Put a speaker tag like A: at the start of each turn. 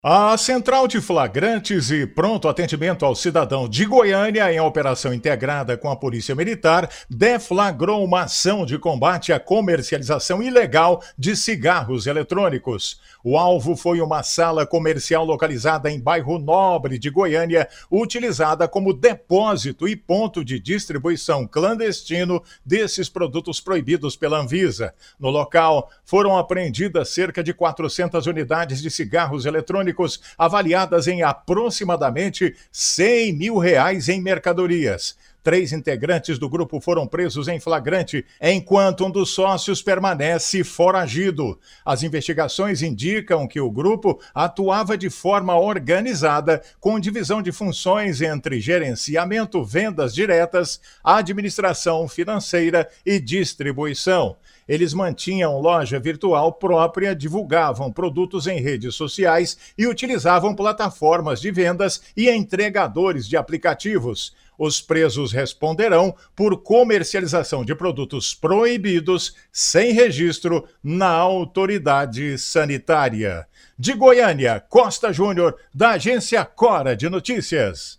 A: A Central de Flagrantes e Pronto Atendimento ao Cidadão de Goiânia, em operação integrada com a Polícia Militar, deflagrou uma ação de combate à comercialização ilegal de cigarros eletrônicos. O alvo foi uma sala comercial localizada em bairro Nobre de Goiânia, utilizada como depósito e ponto de distribuição clandestino desses produtos proibidos pela Anvisa. No local, foram apreendidas cerca de 400 unidades de cigarros eletrônicos avaliadas em aproximadamente R$ 100 mil em mercadorias. 3 integrantes do grupo foram presos em flagrante, enquanto um dos sócios permanece foragido. As investigações indicam que o grupo atuava de forma organizada, com divisão de funções entre gerenciamento, vendas diretas, administração financeira e distribuição. Eles mantinham loja virtual própria, divulgavam produtos em redes sociais e utilizavam plataformas de vendas e entregadores de aplicativos. Os presos responderão por comercialização de produtos proibidos sem registro na autoridade sanitária. De Goiânia, Costa Júnior, da agência Cora de Notícias.